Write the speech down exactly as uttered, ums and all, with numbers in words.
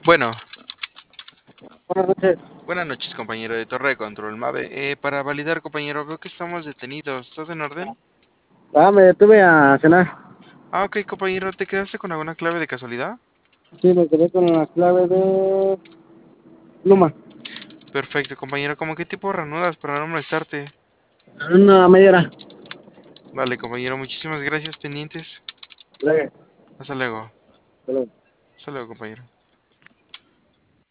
Bueno, Buenas noches. buenas noches, compañero de Torre de Control Mave. Eh, para validar, compañero, veo que estamos detenidos. ¿Todo en orden? Ah, me detuve a cenar. Ah, ok, compañero, ¿te quedaste con alguna clave de casualidad? Sí, me quedé con la clave de Luma. Perfecto, compañero. ¿Cómo qué tipo de ranudas para no molestarte? Una media hora. Vale, compañero, muchísimas gracias, pendientes. Breve. Hasta luego. Hasta luego. Hasta luego, compañero.